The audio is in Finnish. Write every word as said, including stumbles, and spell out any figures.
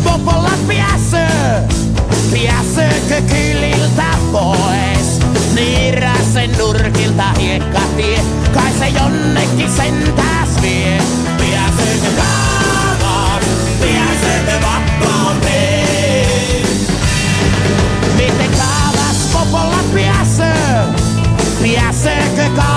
Popolat pääsee, pääseekö kyliltä pois? Niirasen nurkilta hiekkatie, kai se jonnekin sentääs vie. Pääseekö kaavaan, pääseekö vappauteen? Miten kaavas Popolat pääsee, pääseekö kaavaan?